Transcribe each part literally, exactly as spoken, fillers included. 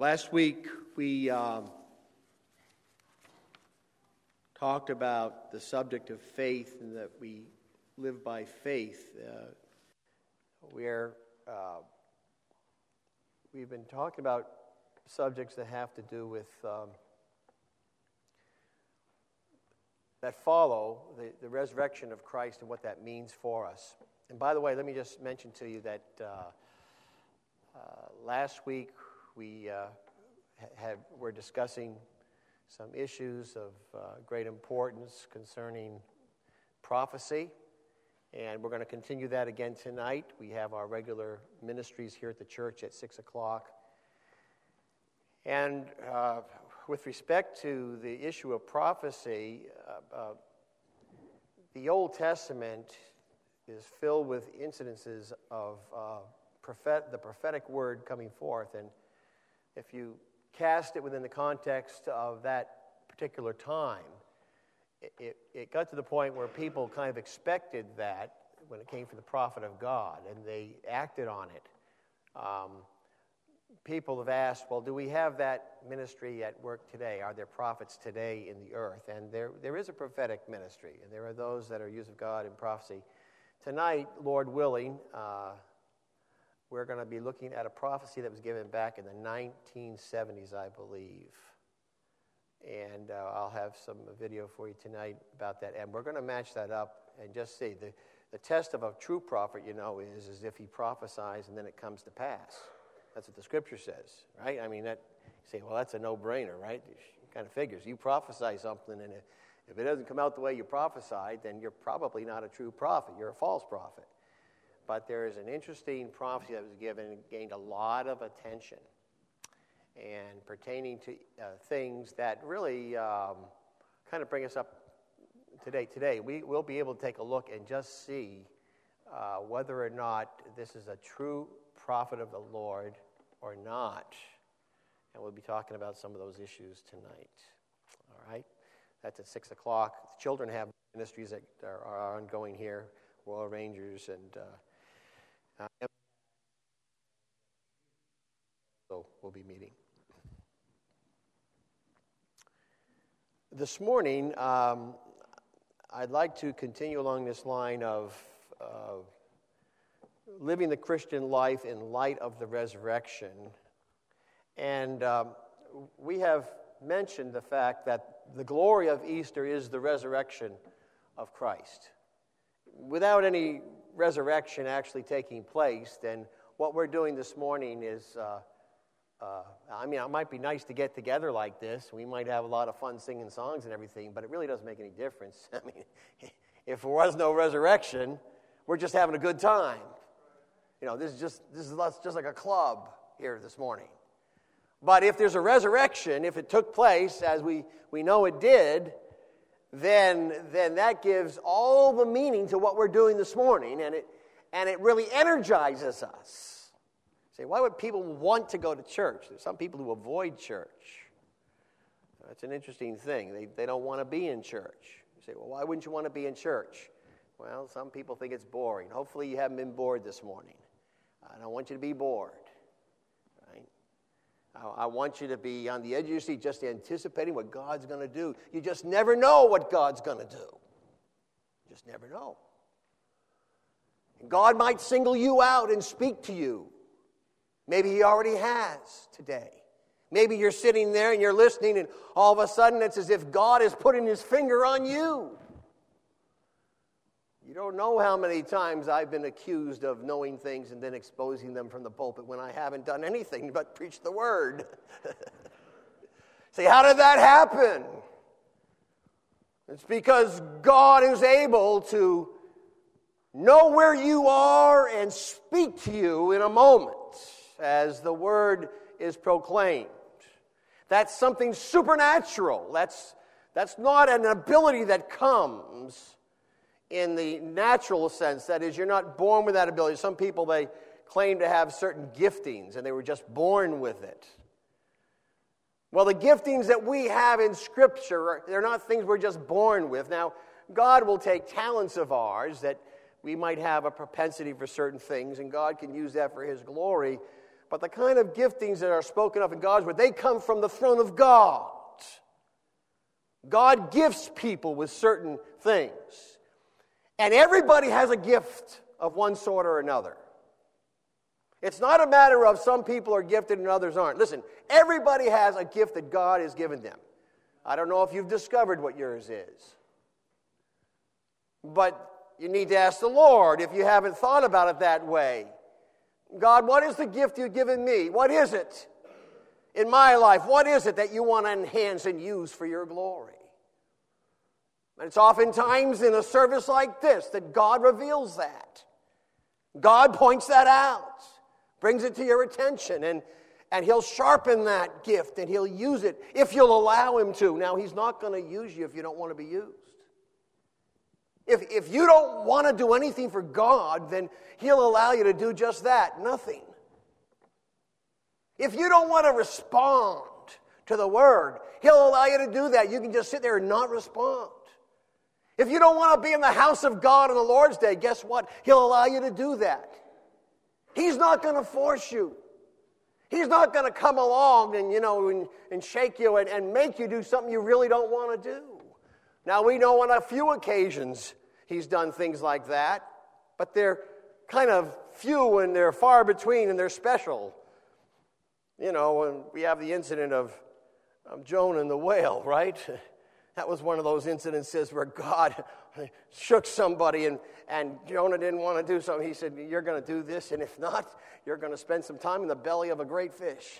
Last week we um, talked about the subject of faith and that we live by faith. Uh, we're, uh, we've been talking about subjects that have to do with, um, that follow the, the resurrection of Christ and what that means for us. And by the way, let me just mention to you that uh, uh, last week we uh, had, were discussing some issues of uh, great importance concerning prophecy, and we're going to continue that again tonight. We have our regular ministries here at the church at six o'clock. And uh, with respect to the issue of prophecy, uh, uh, the Old Testament is filled with incidences of uh, prophet- the prophetic word coming forth, and if you cast it within the context of that particular time, it, it, it got to the point where people kind of expected that when it came from the prophet of God, and they acted on it. Um, people have asked, well, do we have that ministry at work today? Are there prophets today in the earth? And there, there is a prophetic ministry, and there are those that are used of God in prophecy. Tonight, Lord willing, uh, we're going to be looking at a prophecy that was given back in the nineteen seventies, I believe. And uh, I'll have some video for you tonight about that. And we're going to match that up and just see. The, the test of a true prophet, you know, is, is if he prophesies and then it comes to pass. That's what the Scripture says, right? I mean, that you say, well, that's a no-brainer, right? It kind of figures. You prophesy something, and if, if it doesn't come out the way you prophesied, then you're probably not a true prophet. You're a false prophet. But there is an interesting prophecy that was given and gained a lot of attention, and pertaining to uh, things that really um, kind of bring us up today. Today, we will be able to take a look and just see uh, whether or not this is a true prophet of the Lord or not. And we'll be talking about some of those issues tonight. All right? That's at six o'clock. The children have ministries that are, are ongoing here, Royal Rangers, and uh, uh, so we'll be meeting. This morning, um, I'd like to continue along this line of uh, living the Christian life in light of the resurrection. And um, we have mentioned the fact that the glory of Easter is the resurrection of Christ. Without any resurrection actually taking place, then what we're doing this morning is, uh, uh, I mean, it might be nice to get together like this. We might have a lot of fun singing songs and everything, but it really doesn't make any difference. I mean, if there was no resurrection, we're just having a good time. You know, this is just this is just like a club here this morning. But if there's a resurrection, if it took place, as we, we know it did, then, then that gives all the meaning to what we're doing this morning, and it, and it really energizes us. Say, why would people want to go to church? There's some people who avoid church. That's an interesting thing. They, they don't want to be in church. You say, well, why wouldn't you want to be in church? Well, some people think it's boring. Hopefully you haven't been bored this morning. I don't want you to be bored. Right? I, I want you to be on the edge of your seat just anticipating what God's going to do. You just never know what God's going to do. You just never know. And God might single you out and speak to you. Maybe He already has today. Maybe you're sitting there and you're listening, and all of a sudden it's as if God is putting His finger on you. You don't know how many times I've been accused of knowing things and then exposing them from the pulpit when I haven't done anything but preach the word. Say, how did that happen? It's because God is able to know where you are and speak to you in a moment as the word is proclaimed. That's something supernatural. That's, that's not an ability that comes in the natural sense. That is, you're not born with that ability. Some people, they claim to have certain giftings, and they were just born with it. Well, the giftings that we have in Scripture, they're not things we're just born with. Now, God will take talents of ours that we might have a propensity for certain things, and God can use that for His glory. But the kind of giftings that are spoken of in God's word, they come from the throne of God. God gifts people with certain things. And everybody has a gift of one sort or another. It's not a matter of some people are gifted and others aren't. Listen, everybody has a gift that God has given them. I don't know if you've discovered what yours is. But you need to ask the Lord if you haven't thought about it that way. God, what is the gift you've given me? What is it in my life? What is it that you want to enhance and use for your glory? And it's oftentimes in a service like this that God reveals that. God points that out, brings it to your attention, and, and He'll sharpen that gift, and He'll use it if you'll allow Him to. Now, He's not going to use you if you don't want to be used. If, if you don't want to do anything for God, then He'll allow you to do just that, nothing. If you don't want to respond to the Word, He'll allow you to do that. You can just sit there and not respond. If you don't want to be in the house of God on the Lord's Day, guess what? He'll allow you to do that. He's not going to force you. He's not going to come along and, you know, and, and shake you and, and make you do something you really don't want to do. Now, we know on a few occasions He's done things like that, but they're kind of few and they're far between and they're special. You know, and we have the incident of, of Jonah and the whale, right? That was one of those incidences where God shook somebody and, and Jonah didn't want to do something. He said, you're going to do this, and if not, you're going to spend some time in the belly of a great fish.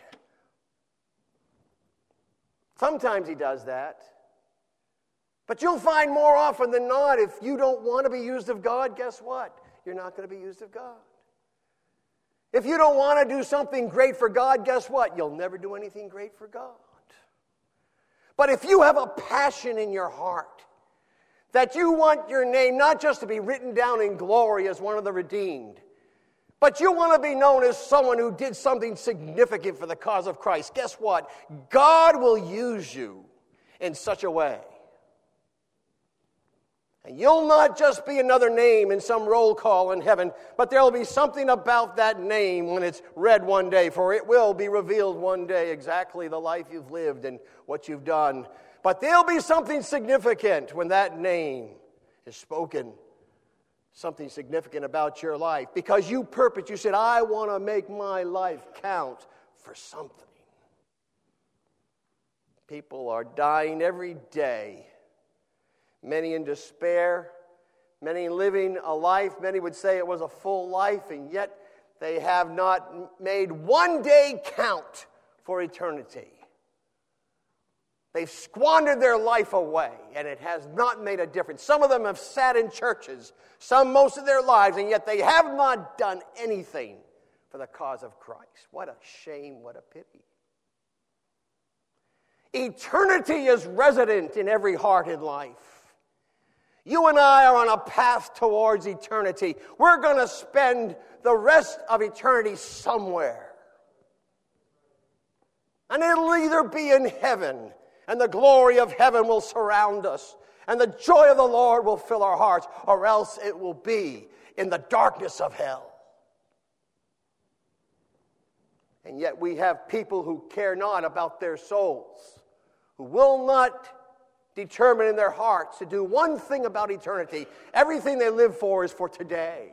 Sometimes He does that. But you'll find more often than not, if you don't want to be used of God, guess what? You're not going to be used of God. If you don't want to do something great for God, guess what? You'll never do anything great for God. But if you have a passion in your heart that you want your name not just to be written down in glory as one of the redeemed, but you want to be known as someone who did something significant for the cause of Christ, guess what? God will use you in such a way. And you'll not just be another name in some roll call in heaven, but there will be something about that name when it's read one day, for it will be revealed one day exactly the life you've lived and what you've done. But there'll be something significant when that name is spoken, something significant about your life, because you purpose, you said, I want to make my life count for something. People are dying every day. Many in despair, many living a life, many would say it was a full life, and yet they have not made one day count for eternity. They've squandered their life away, and it has not made a difference. Some of them have sat in churches, some most of their lives, and yet they have not done anything for the cause of Christ. What a shame, what a pity. Eternity is resident in every heart in life. You and I are on a path towards eternity. We're going to spend the rest of eternity somewhere. And it'll either be in heaven, and the glory of heaven will surround us, and the joy of the Lord will fill our hearts, or else it will be in the darkness of hell. And yet we have people who care not about their souls, who will not determine in their hearts to do one thing about eternity. Everything they live for is for today.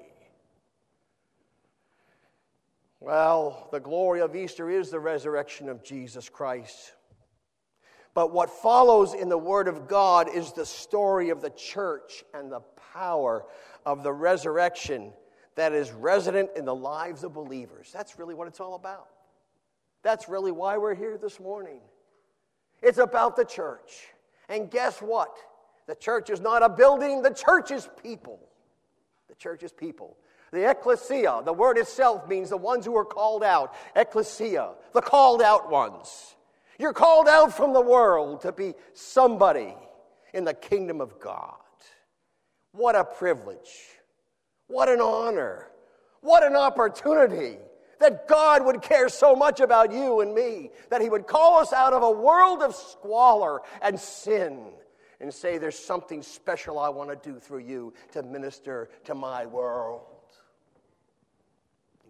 Well, the glory of Easter is the resurrection of Jesus Christ. But what follows in the Word of God is the story of the church and the power of the resurrection that is resident in the lives of believers. That's really what it's all about. That's really why we're here this morning. It's about the church. And guess what? The church is not a building. The church is people. The church is people. The ecclesia, the word itself means the ones who are called out. Ecclesia, the called out ones. You're called out from the world to be somebody in the kingdom of God. What a privilege. What an honor. What an opportunity that God would care so much about you and me, that He would call us out of a world of squalor and sin and say, there's something special I want to do through you to minister to my world.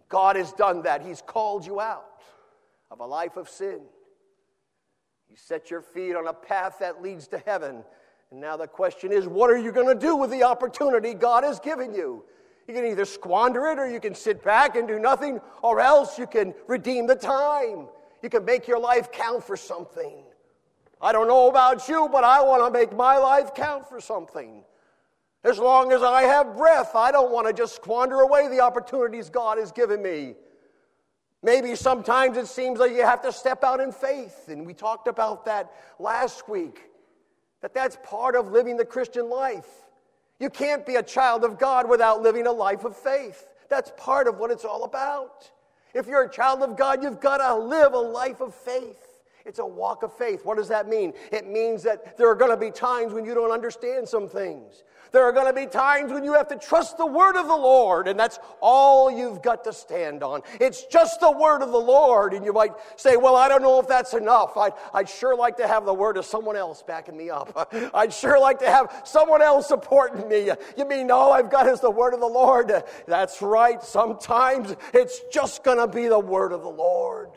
God has done that. He's called you out of a life of sin. He set your feet on a path that leads to heaven. And now the question is, what are you going to do with the opportunity God has given you? You can either squander it, or you can sit back and do nothing, or else you can redeem the time. You can make your life count for something. I don't know about you, but I want to make my life count for something. As long as I have breath, I don't want to just squander away the opportunities God has given me. Maybe sometimes it seems like you have to step out in faith, and we talked about that last week, that that's part of living the Christian life. You can't be a child of God without living a life of faith. That's part of what it's all about. If you're a child of God, you've got to live a life of faith. It's a walk of faith. What does that mean? It means that there are going to be times when you don't understand some things. There are going to be times when you have to trust the word of the Lord, and that's all you've got to stand on. It's just the word of the Lord, and you might say, well, I don't know if that's enough. I'd, I'd sure like to have the word of someone else backing me up. I'd sure like to have someone else supporting me. You mean all I've got is the word of the Lord? That's right. Sometimes it's just going to be the word of the Lord.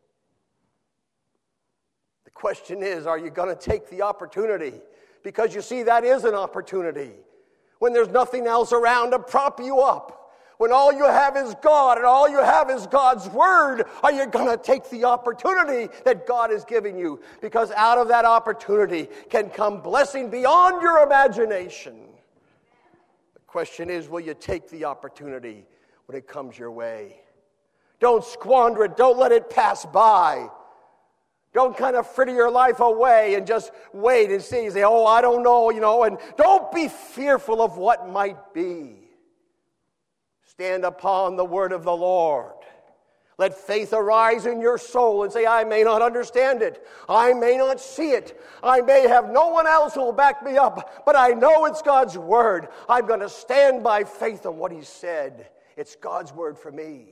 The question is, are you going to take the opportunity? Because you see, that is an opportunity. When there's nothing else around to prop you up, when all you have is God and all you have is God's word, are you going to take the opportunity that God has given you? Because out of that opportunity can come blessing beyond your imagination. The question is, will you take the opportunity when it comes your way? Don't squander it. Don't let it pass by. Don't kind of fritter your life away and just wait and see. Say, oh, I don't know, you know, and don't be fearful of what might be. Stand upon the word of the Lord. Let faith arise in your soul and say, I may not understand it. I may not see it. I may have no one else who will back me up, but I know it's God's word. I'm going to stand by faith on what he said. It's God's word for me.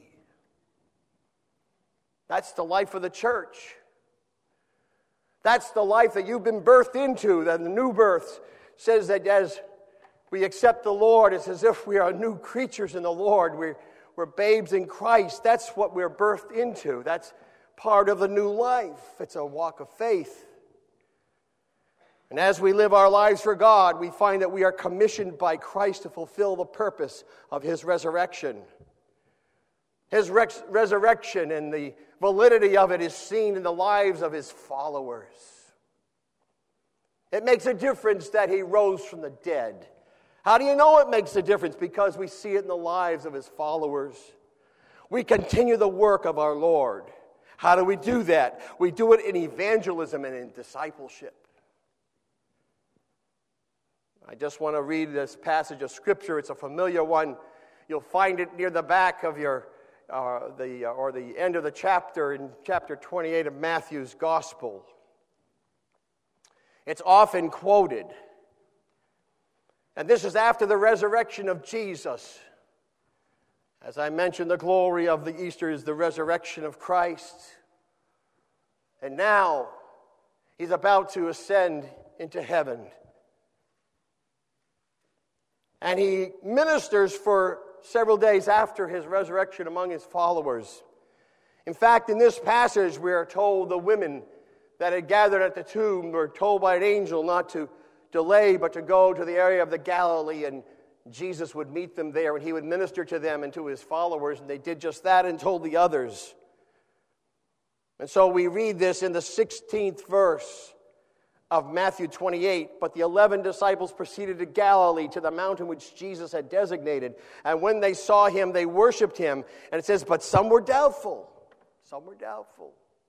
That's the life of the church. That's the life that you've been birthed into. That the new birth says that as we accept the Lord, it's as if we are new creatures in the Lord. We're, we're babes in Christ. That's what we're birthed into. That's part of the new life. It's a walk of faith. And as we live our lives for God, we find that we are commissioned by Christ to fulfill the purpose of his resurrection. His res- resurrection and the validity of it is seen in the lives of his followers. It makes a difference that he rose from the dead. How do you know it makes a difference? Because we see it in the lives of his followers. We continue the work of our Lord. How do we do that? We do it in evangelism and in discipleship. I just want to read this passage of Scripture. It's a familiar one. You'll find it near the back of your Uh, the uh, or the end of the chapter in chapter twenty-eight of Matthew's Gospel. It's often quoted. And this is after the resurrection of Jesus. As I mentioned, the glory of the Easter is the resurrection of Christ. And now, he's about to ascend into heaven. And he ministers for several days after his resurrection among his followers. In fact, in this passage, we are told the women that had gathered at the tomb were told by an angel not to delay, but to go to the area of the Galilee, and Jesus would meet them there, and he would minister to them and to his followers, and they did just that and told the others. And so we read this in the sixteenth verse of Matthew twenty-eight, but the eleven disciples proceeded to Galilee, to the mountain which Jesus had designated. And when they saw him, they worshipped him. And it says, but some were doubtful. Some were doubtful.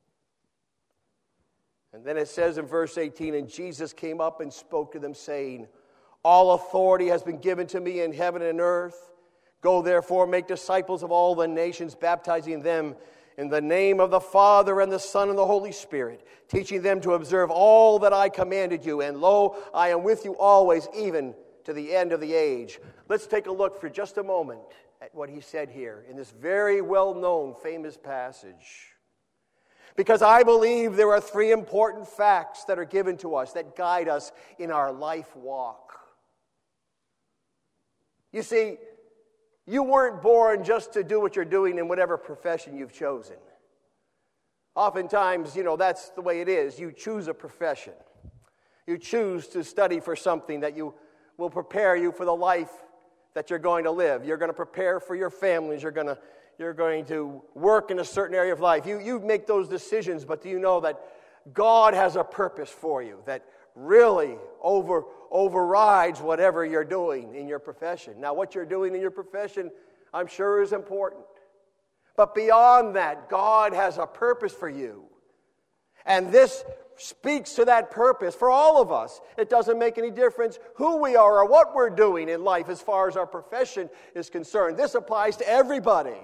And then it says in verse eighteen, and Jesus came up and spoke to them, saying, all authority has been given to me in heaven and earth. Go therefore, make disciples of all the nations, baptizing them in the name of the Father and the Son and the Holy Spirit, teaching them to observe all that I commanded you. And lo, I am with you always, even to the end of the age. Let's take a look for just a moment at what he said here in this very well-known, famous passage. Because I believe there are three important facts that are given to us that guide us in our life walk. You see, You weren't born just to do what you're doing in whatever profession you've chosen. Oftentimes, you know, that's the way it is. You choose a profession. You choose to study for something that you will prepare you for the life that you're going to live. You're going to prepare for your families. You're going to, you're going to work in a certain area of life. You, you make those decisions, but do you know that God has a purpose for you that really over, overrides whatever you're doing in your profession? Now, what you're doing in your profession, I'm sure, is important. But beyond that, God has a purpose for you. And this speaks to that purpose for all of us. It doesn't make any difference who we are or what we're doing in life as far as our profession is concerned. This applies to everybody.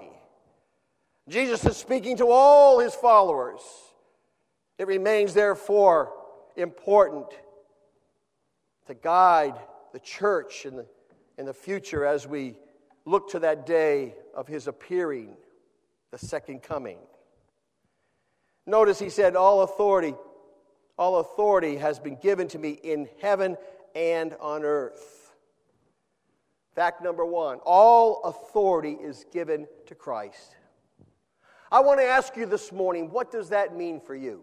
Jesus is speaking to all his followers. It remains, therefore, important to guide the church in the, in the future as we look to that day of his appearing, the second coming. Notice he said, all authority, all authority has been given to me in heaven and on earth. Fact number one, all authority is given to Christ. I want to ask you this morning, what does that mean for you?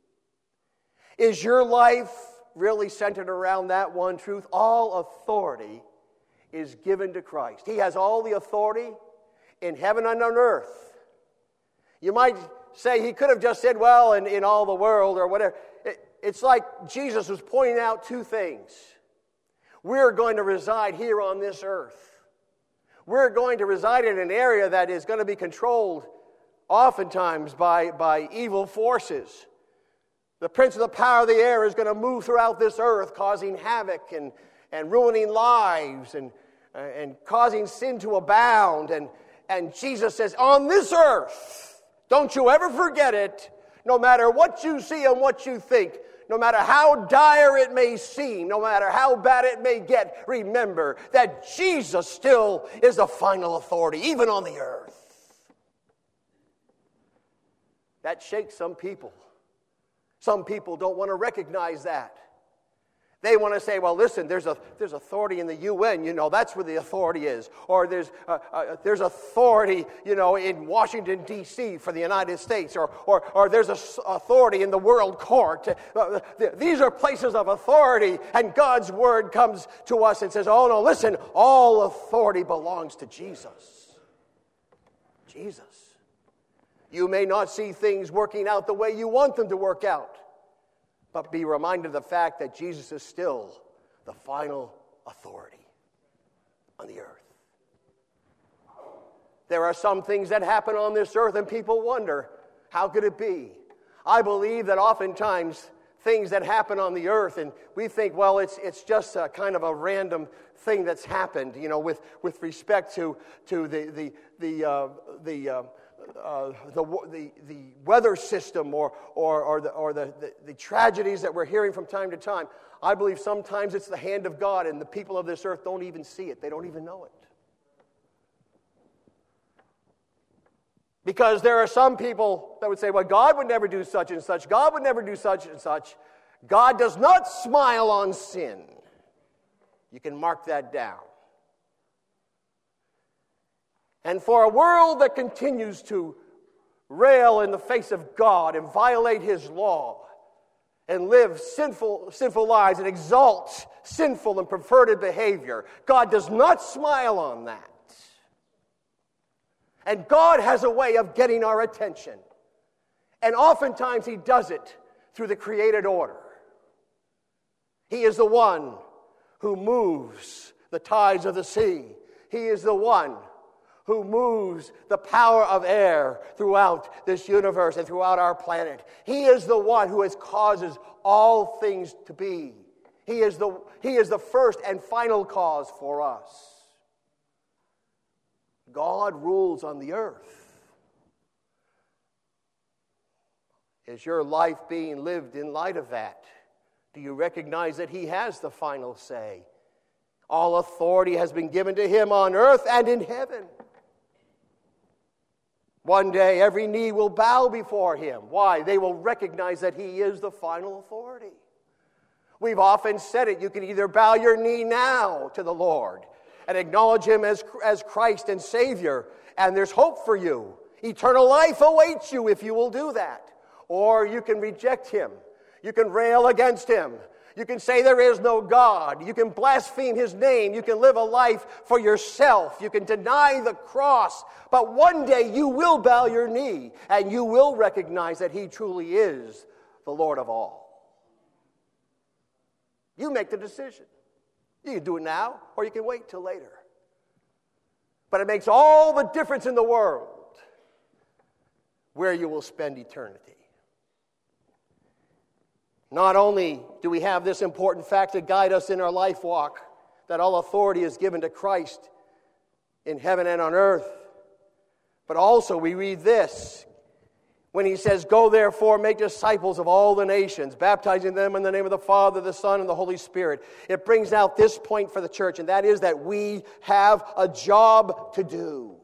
Is your life really centered around that one truth? All authority is given to Christ. He has all the authority in heaven and on earth. You might say he could have just said, well, in, in all the world or whatever. It, it's like Jesus was pointing out two things. We're going to reside here on this earth. We're going to reside in an area that is going to be controlled oftentimes by, by evil forces. The prince of the power of the air is going to move throughout this earth, causing havoc and, and ruining lives and, uh, and causing sin to abound. And, and Jesus says, on this earth, don't you ever forget it, no matter what you see and what you think, no matter how dire it may seem, no matter how bad it may get, remember that Jesus still is the final authority, even on the earth. That shakes some people. Some people don't want to recognize that. They want to say, well, listen, there's a there's authority in the U N, you know, that's where the authority is. Or there's uh, uh, there's authority, you know, in Washington, D C for the United States. Or or, or there's a authority in the world court. Uh, these are places of authority, and God's word comes to us and says, oh, no, listen, all authority belongs to Jesus. Jesus. You may not see things working out the way you want them to work out, but be reminded of the fact that Jesus is still the final authority on the earth. There are some things that happen on this earth and people wonder, how could it be? I believe that oftentimes things that happen on the earth, and we think, well, it's it's just a kind of a random thing that's happened, you know, with, with respect to to the the the uh, the uh, Uh, the, the the weather system or or or, the, or the, the, the tragedies that we're hearing from time to time. I believe sometimes it's the hand of God, and the people of this earth don't even see it. They don't even know it. Because there are some people that would say, well, God would never do such and such. God would never do such and such. God does not smile on sin. You can mark that down. And for a world that continues to rail in the face of God and violate his law and live sinful, sinful lives and exalt sinful and perverted behavior, God does not smile on that. And God has a way of getting our attention. And oftentimes he does it through the created order. He is the one who moves the tides of the sea. He is the one who moves the power of air throughout this universe and throughout our planet. He is the one who has causes all things to be. He is the, he is the first and final cause for us. God rules on the earth. Is your life being lived in light of that? Do you recognize that he has the final say? All authority has been given to him on earth and in heaven. One day, every knee will bow before him. Why? They will recognize that he is the final authority. We've often said it. You can either bow your knee now to the Lord and acknowledge him as, as Christ and Savior, and there's hope for you. Eternal life awaits you if you will do that. Or you can reject him. You can rail against him. You can say there is no God. You can blaspheme his name. You can live a life for yourself. You can deny the cross. But one day you will bow your knee and you will recognize that he truly is the Lord of all. You make the decision. You can do it now or you can wait till later. But it makes all the difference in the world where you will spend eternity. Not only do we have this important fact to guide us in our life walk, that all authority is given to Christ in heaven and on earth, but also we read this when he says, "Go therefore, make disciples of all the nations, baptizing them in the name of the Father, the Son, and the Holy Spirit." It brings out this point for the church, and that is that we have a job to do.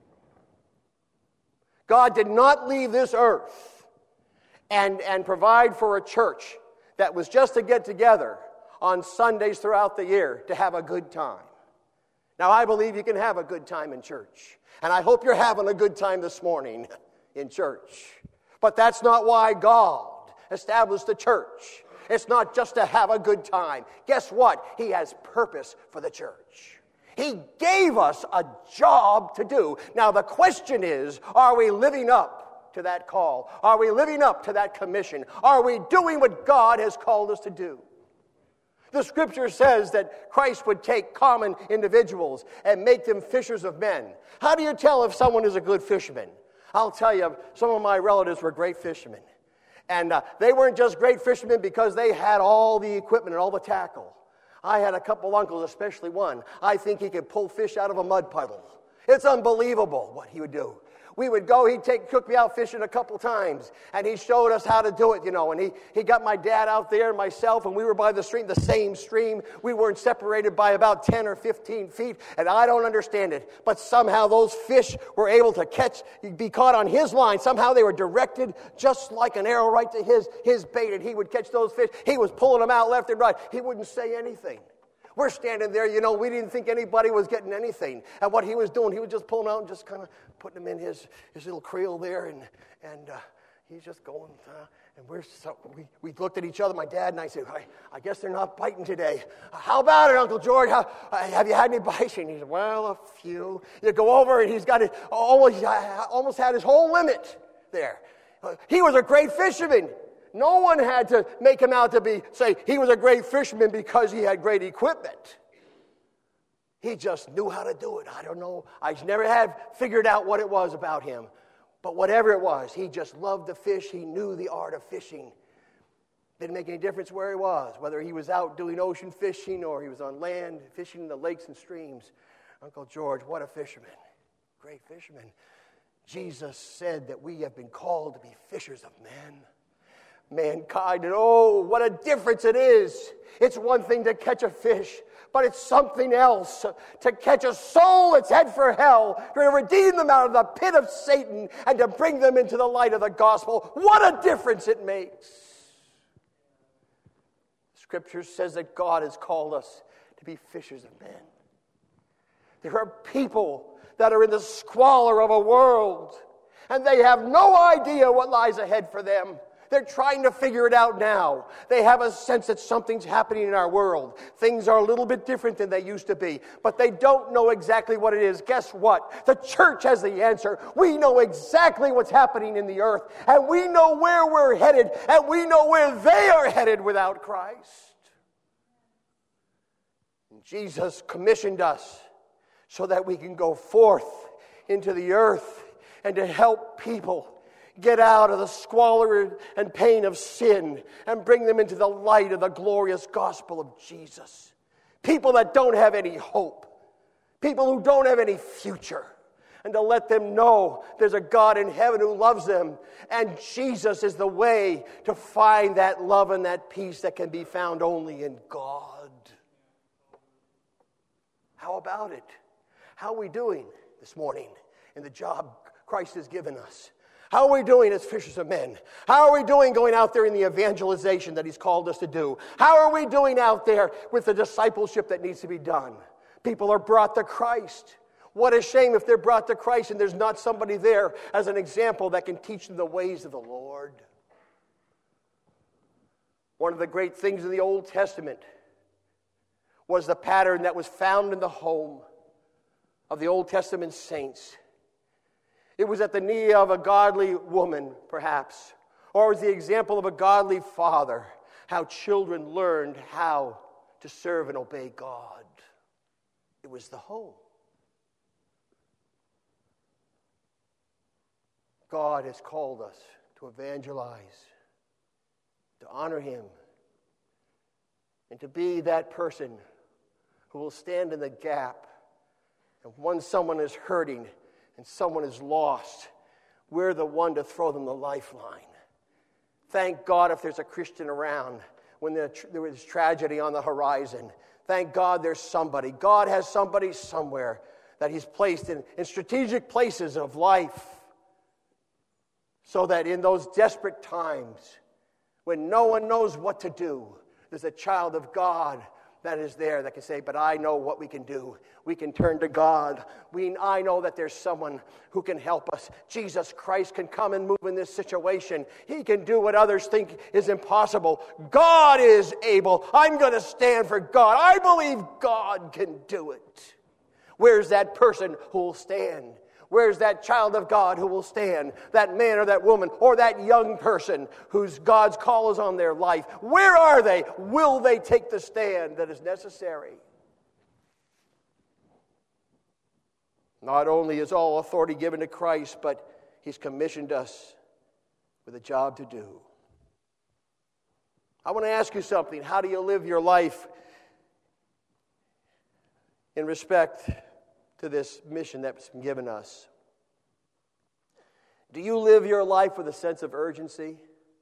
God did not leave this earth and, and provide for a church that was just to get together on Sundays throughout the year to have a good time. Now, I believe you can have a good time in church. And I hope you're having a good time this morning in church. But that's not why God established the church. It's not just to have a good time. Guess what? He has purpose for the church. He gave us a job to do. Now, the question is, are we living up to that call? Are we living up to that commission? Are we doing what God has called us to do? The scripture says that Christ would take common individuals and make them fishers of men. How do you tell if someone is a good fisherman? I'll tell you, some of my relatives were great fishermen. And uh, they weren't just great fishermen because they had all the equipment and all the tackle. I had a couple uncles, especially one. I think he could pull fish out of a mud puddle. It's unbelievable what he would do. We would go, he'd take, took me out fishing a couple times, and he showed us how to do it, you know, and he, he got my dad out there and myself, and we were by the stream, the same stream. We weren't separated by about ten or fifteen feet, and I don't understand it, but somehow those fish were able to catch, be caught on his line. Somehow they were directed just like an arrow right to his, his bait, and he would catch those fish. He was pulling them out left and right. He wouldn't say anything. We're standing there, you know, we didn't think anybody was getting anything. And what he was doing, he was just pulling out and just kind of putting them in his, his little creel there. And and uh, he's just going, uh, and we're so, we, we looked at each other, my dad and I said, I, I guess they're not biting today. How about it, Uncle George? How, uh, have you had any bites? And he said, well, a few. You go over and he's got it, almost, uh, almost had his whole limit there. Uh, he was a great fisherman. No one had to make him out to be, say, he was a great fisherman because he had great equipment. He just knew how to do it. I don't know. I never had figured out what it was about him. But whatever it was, he just loved to fish. He knew the art of fishing. Didn't make any difference where he was, whether he was out doing ocean fishing or he was on land fishing in the lakes and streams. Uncle George, what a fisherman. Great fisherman. Jesus said that we have been called to be fishers of men. Mankind, and oh, what a difference it is. It's one thing to catch a fish, but it's something else to catch a soul that's head for hell, to redeem them out of the pit of Satan, and to bring them into the light of the gospel. What a difference it makes. Scripture says that God has called us to be fishers of men. There are people that are in the squalor of a world, and they have no idea what lies ahead for them. They're trying to figure it out now. They have a sense that something's happening in our world. Things are a little bit different than they used to be, but they don't know exactly what it is. Guess what? The church has the answer. We know exactly what's happening in the earth, and we know where we're headed, and we know where they are headed without Christ. And Jesus commissioned us so that we can go forth into the earth and to help people get out of the squalor and pain of sin and bring them into the light of the glorious gospel of Jesus. People that don't have any hope. People who don't have any future. And to let them know there's a God in heaven who loves them. And Jesus is the way to find that love and that peace that can be found only in God. How about it? How are we doing this morning in the job Christ has given us? How are we doing as fishers of men? How are we doing going out there in the evangelization that He's called us to do? How are we doing out there with the discipleship that needs to be done? People are brought to Christ. What a shame if they're brought to Christ and there's not somebody there as an example that can teach them the ways of the Lord. One of the great things in the Old Testament was the pattern that was found in the home of the Old Testament saints. It was at the knee of a godly woman, perhaps, or it was the example of a godly father, how children learned how to serve and obey God. It was the home. God has called us to evangelize, to honor Him, and to be that person who will stand in the gap. And when someone is hurting and someone is lost, we're the one to throw them the lifeline. Thank God if there's a Christian around when there is tragedy on the horizon. Thank God there's somebody. God has somebody somewhere that He's placed in, in strategic places of life, so that in those desperate times, when no one knows what to do, there's a child of God that is there that can say, but I know what we can do. We can turn to God. We, I know that there's someone who can help us. Jesus Christ can come and move in this situation. He can do what others think is impossible. God is able. I'm going to stand for God. I believe God can do it. Where's that person who will stand? Where's that child of God who will stand? That man or that woman or that young person whose God's call is on their life. Where are they? Will they take the stand that is necessary? Not only is all authority given to Christ, but He's commissioned us with a job to do. I want to ask you something. How do you live your life in respect to this mission that's been given us? Do you live your life with a sense of urgency?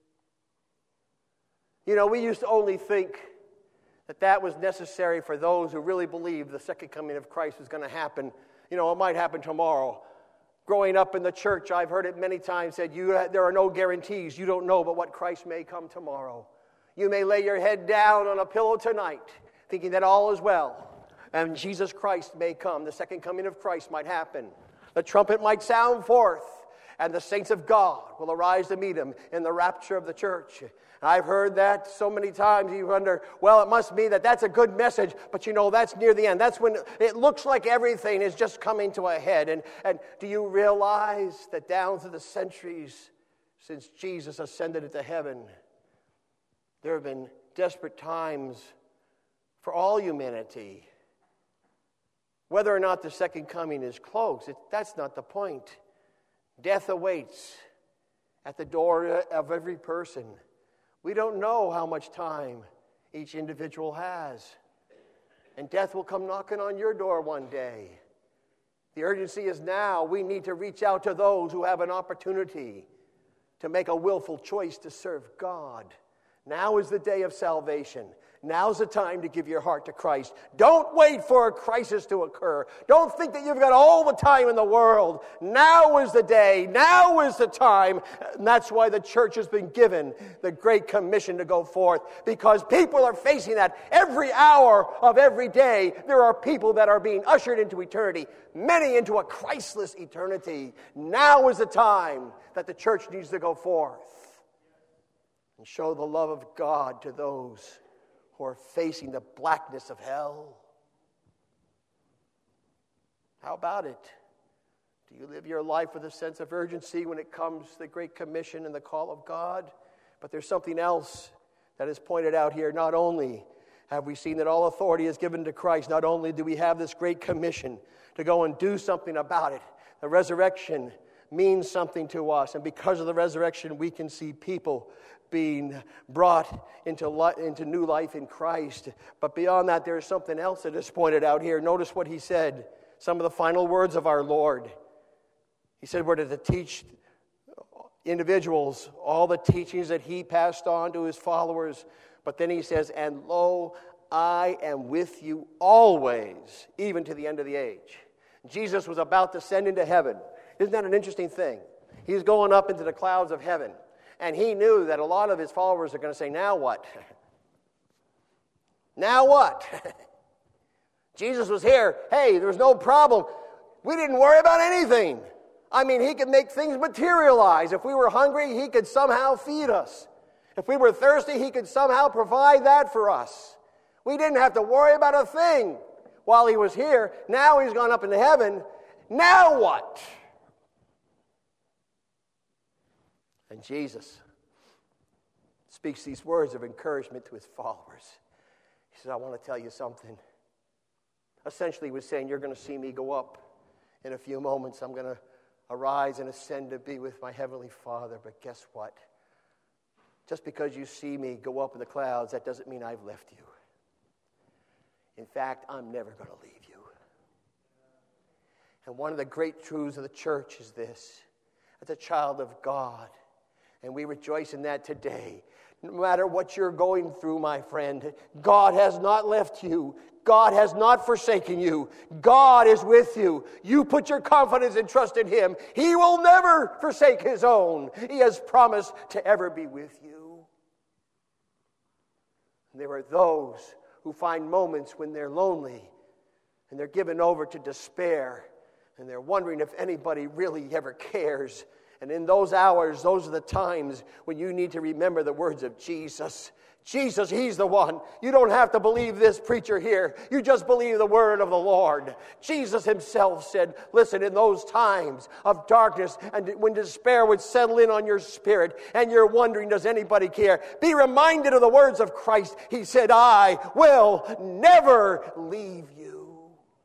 You know, we used to only think that that was necessary for those who really believed the second coming of Christ was going to happen. You know, it might happen tomorrow. Growing up in the church, I've heard it many times said, "You, there are no guarantees. You don't know but what Christ may come tomorrow. You may lay your head down on a pillow tonight, thinking that all is well. And Jesus Christ may come. The second coming of Christ might happen. The trumpet might sound forth, and the saints of God will arise to meet Him in the rapture of the church." I've heard that so many times. You wonder, well, it must be that that's a good message, but you know, that's near the end. That's when it looks like everything is just coming to a head. And, and do you realize that down through the centuries since Jesus ascended into heaven, there have been desperate times for all humanity? Whether or not the second coming is close, it, that's not the point. Death awaits at the door of every person. We don't know how much time each individual has. And death will come knocking on your door one day. The urgency is now. We need to reach out to those who have an opportunity to make a willful choice to serve God. Now is the day of salvation. Now's the time to give your heart to Christ. Don't wait for a crisis to occur. Don't think that you've got all the time in the world. Now is the day. Now is the time. And that's why the church has been given the Great Commission to go forth. Because people are facing that. Every hour of every day, there are people that are being ushered into eternity. Many into a Christless eternity. Now is the time that the church needs to go forth and show the love of God to those who are facing the blackness of hell. How about it? Do you live your life with a sense of urgency when it comes to the Great Commission and the call of God? But there's something else that is pointed out here. Not only have we seen that all authority is given to Christ, not only do we have this Great Commission to go and do something about it, the resurrection means something to us. And because of the resurrection, we can see people being brought into, li- into new life in Christ. But beyond that, there is something else that is pointed out here. Notice what He said, some of the final words of our Lord. He said we're to teach individuals all the teachings that He passed on to His followers. But then He says, "And lo, I am with you always, even to the end of the age." Jesus was about to ascend into heaven. Isn't that an interesting thing? He's going up into the clouds of heaven. And He knew that a lot of His followers are going to say, now what? Now what? Jesus was here. Hey, there was no problem. We didn't worry about anything. I mean, he could make things materialize. If we were hungry, he could somehow feed us. If we were thirsty, he could somehow provide that for us. We didn't have to worry about a thing while he was here. Now he's gone up into heaven. Now what? And Jesus speaks these words of encouragement to his followers. He says, I want to tell you something. Essentially, he was saying, you're going to see me go up in a few moments. I'm going to arise and ascend to be with my heavenly Father. But guess what? Just because you see me go up in the clouds, that doesn't mean I've left you. In fact, I'm never going to leave you. And one of the great truths of the church is this. As a child of God, and we rejoice in that today. No matter what you're going through, my friend, God has not left you. God has not forsaken you. God is with you. You put your confidence and trust in him. He will never forsake his own. He has promised to ever be with you. And there are those who find moments when they're lonely and they're given over to despair and they're wondering if anybody really ever cares. And in those hours, those are the times when you need to remember the words of Jesus. Jesus, he's the one. You don't have to believe this preacher here. You just believe the word of the Lord. Jesus himself said, listen, in those times of darkness and when despair would settle in on your spirit and you're wondering, does anybody care? Be reminded of the words of Christ. He said, I will never leave you.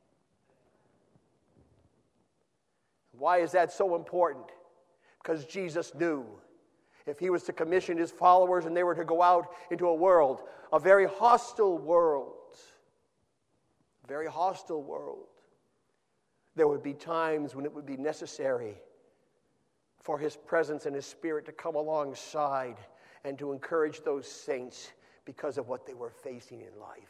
Why is that so important? Because Jesus knew if he was to commission his followers and they were to go out into a world, a very hostile world, a very hostile world, there would be times when it would be necessary for his presence and his spirit to come alongside and to encourage those saints because of what they were facing in life.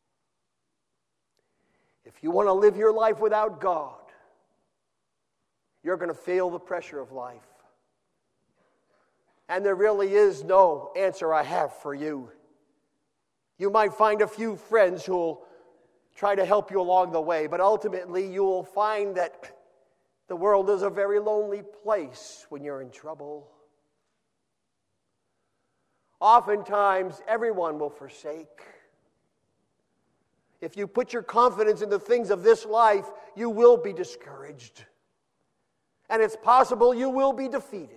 If you want to live your life without God, you're going to feel the pressure of life. And there really is no answer I have for you. You might find a few friends who will try to help you along the way, but ultimately you will find that the world is a very lonely place when you're in trouble. Oftentimes, everyone will forsake. If you put your confidence in the things of this life, you will be discouraged. And it's possible you will be defeated.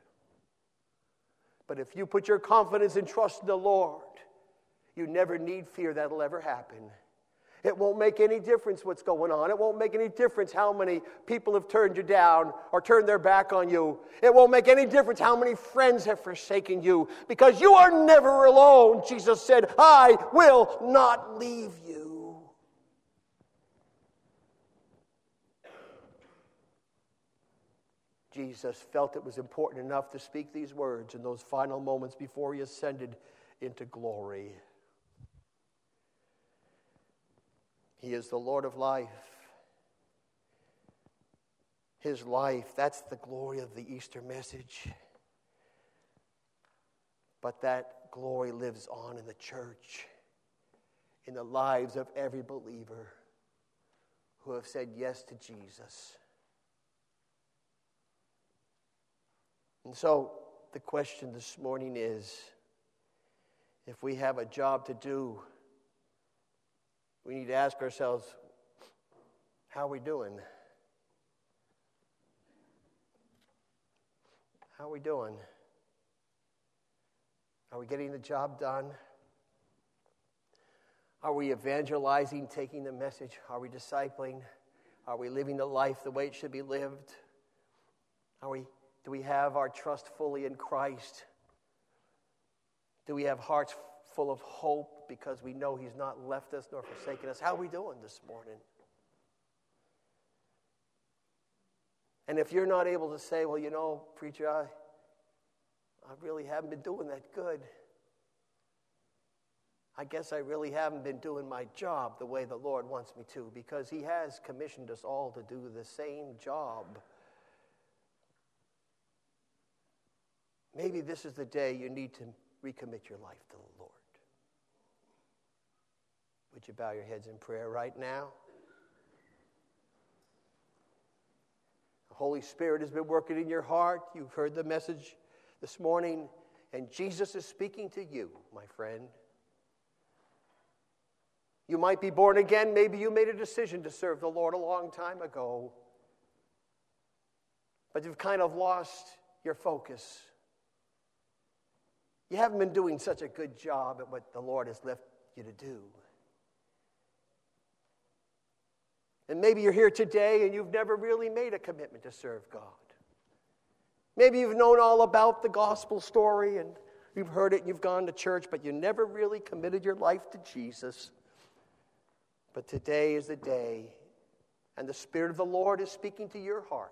But if you put your confidence and trust in the Lord, you never need fear that'll ever happen. It won't make any difference what's going on. It won't make any difference how many people have turned you down or turned their back on you. It won't make any difference how many friends have forsaken you, because you are never alone. Jesus said, I will not leave you. Jesus felt it was important enough to speak these words in those final moments before he ascended into glory. He is the Lord of life. His life, that's the glory of the Easter message. But that glory lives on in the church, in the lives of every believer who have said yes to Jesus. And so the question this morning is, if we have a job to do, we need to ask ourselves, how are we doing? How are we doing? Are we getting the job done? Are we evangelizing, taking the message? Are we discipling? Are we living the life the way it should be lived? Are we Do we have our trust fully in Christ? Do we have hearts full of hope because we know he's not left us nor forsaken us? How are we doing this morning? And if you're not able to say, well, you know, preacher, I, I really haven't been doing that good. I guess I really haven't been doing my job the way the Lord wants me to, because he has commissioned us all to do the same job. Maybe this is the day you need to recommit your life to the Lord. Would Would you bow your heads in prayer right now? The Holy Spirit has been working in your heart. You've heard the message this morning, and Jesus is speaking to you, my friend. You might be born again. Maybe you made a decision to serve the Lord a long time ago, but you've kind of lost your focus. You haven't been doing such a good job at what the Lord has left you to do. And maybe you're here today and you've never really made a commitment to serve God. Maybe you've known all about the gospel story and you've heard it and you've gone to church, but you never really committed your life to Jesus. But today is the day, and the Spirit of the Lord is speaking to your heart.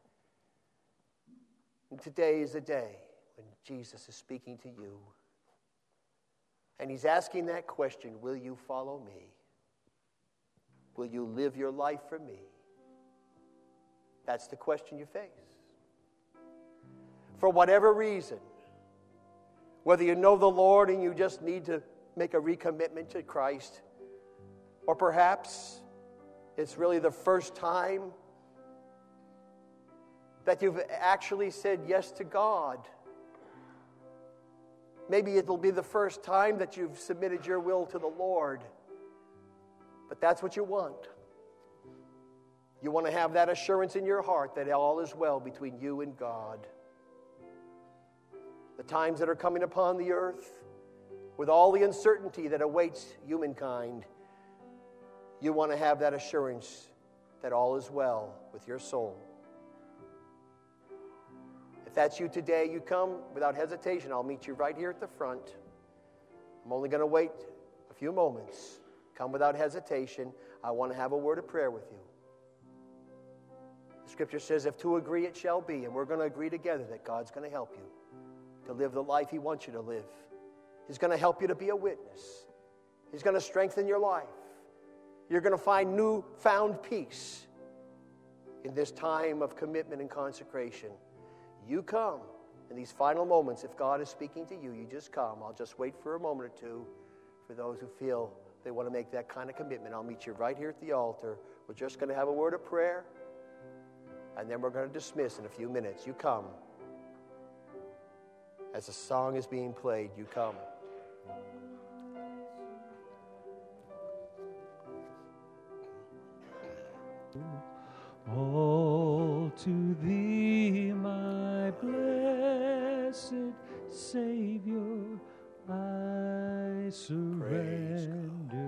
And today is the day when Jesus is speaking to you. And He's asking that question, will you follow me? Will you live your life for me? That's the question you face. For whatever reason, whether you know the Lord and you just need to make a recommitment to Christ, or perhaps it's really the first time that you've actually said yes to God. Maybe it'll be the first time that you've submitted your will to the Lord. But that's what you want. You want to have that assurance in your heart that all is well between you and God. The times that are coming upon the earth, with all the uncertainty that awaits humankind, you want to have that assurance that all is well with your soul. If that's you today, you come without hesitation. I'll meet you right here at the front. I'm only going to wait a few moments. Come without hesitation. I want to have a word of prayer with you. The Scripture says, if two agree, it shall be. And we're going to agree together that God's going to help you to live the life He wants you to live. He's going to help you to be a witness. He's going to strengthen your life. You're going to find newfound peace in this time of commitment and consecration. You come in these final moments. If God is speaking to you, you just come. I'll just wait for a moment or two for those who feel they want to make that kind of commitment. I'll meet you right here at the altar. We're just going to have a word of prayer, and then we're going to dismiss in a few minutes. You come. As the song is being played, you come. All to Thee, my blessed Savior, I surrender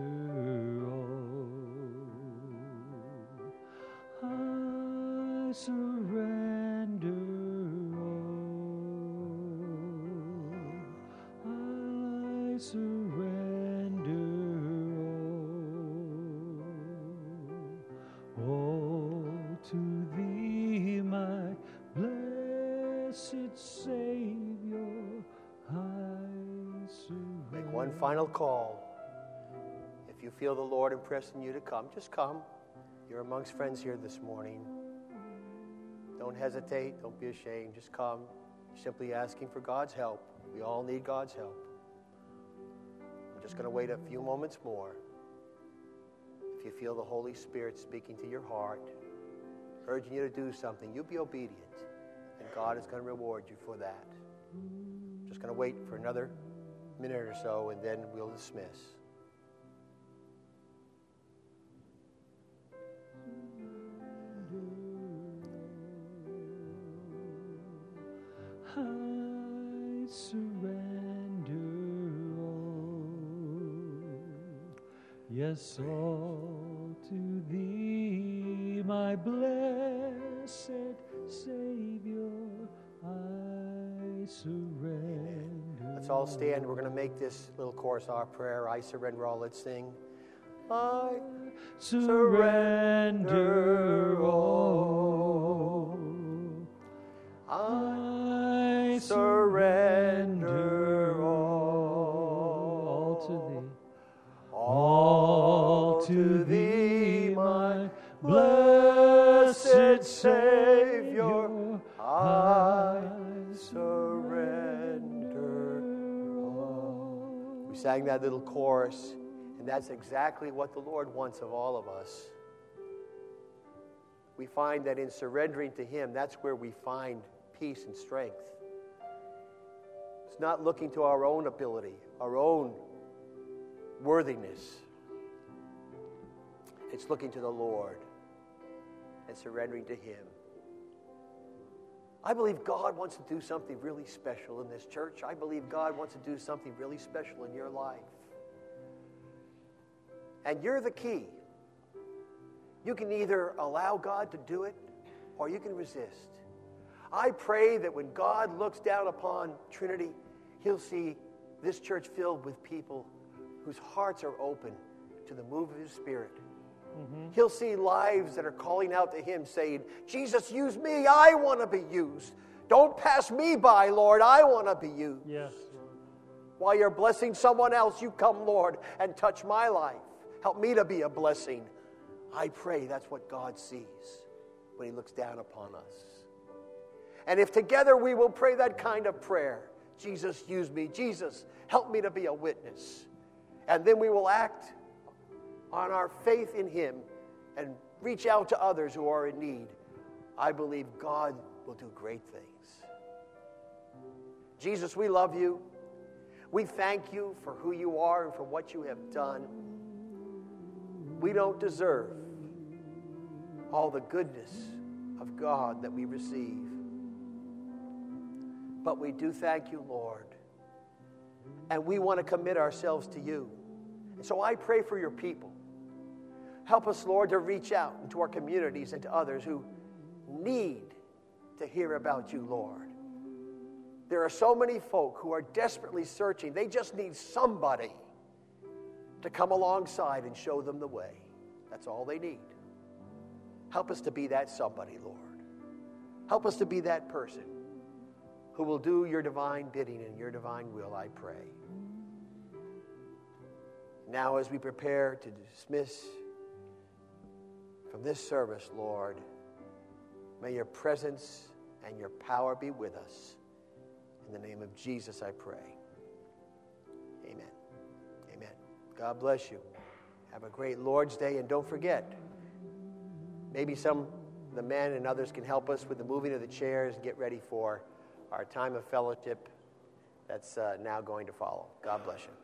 all. I surrender all. I surrender all. All to Thee, my blessed Savior, I surrender. Make one final call. If you feel the Lord impressing you to come, just come. You're amongst friends here this morning. Don't hesitate. Don't be ashamed. Just come. You're simply asking for God's help. We all need God's help. I'm just going to wait a few moments more. If you feel the Holy Spirit speaking to your heart, urging you to do something, you be obedient. And God is going to reward you for that. Just going to wait for another minute or so, and then we'll dismiss. I surrender all. Yes, all to Thee, my blessed Savior, I surrender. Let's all stand. We're going to make this little chorus our prayer. I surrender all. Let's sing. I surrender all. I surrender all. All to Thee. All to Thee, my blessed Savior, I surrender all. We sang that little chorus, and And that's exactly what the Lord wants of all of us. We find that in surrendering to Him, that's where we find peace and strength. It's not looking to our own ability, our own worthiness. It's looking to the Lord and surrendering to Him. I believe God wants to do something really special in this church. I believe God wants to do something really special in your life. And you're the key. You can either allow God to do it or you can resist. I pray that when God looks down upon Trinity, He'll see this church filled with people whose hearts are open to the move of His Spirit. Mm-hmm. He'll see lives that are calling out to Him saying, Jesus, use me. I want to be used. Don't pass me by, Lord. I want to be used. Yes, Lord. While you're blessing someone else, you come, Lord, and touch my life. Help me to be a blessing. I pray that's what God sees when He looks down upon us. And if together we will pray that kind of prayer, Jesus, use me. Jesus, help me to be a witness. And then we will act on our faith in Him and reach out to others who are in need. I believe God will do great things. Jesus, we love You. We thank You for who You are and for what You have done. We don't deserve all the goodness of God that we receive. But we do thank You, Lord. And we want to commit ourselves to You. And so I pray for Your people. Help us, Lord, to reach out into our communities and to others who need to hear about You, Lord. There are so many folk who are desperately searching. They just need somebody to come alongside and show them the way. That's all they need. Help us to be that somebody, Lord. Help us to be that person who will do Your divine bidding and Your divine will, I pray. Now, as we prepare to dismiss from this service, Lord, may Your presence and Your power be with us. In the name of Jesus, I pray. Amen. Amen. God bless you. Have a great Lord's Day, and don't forget, maybe some of the men and others can help us with the moving of the chairs and get ready for our time of fellowship that's uh, now going to follow. God bless you.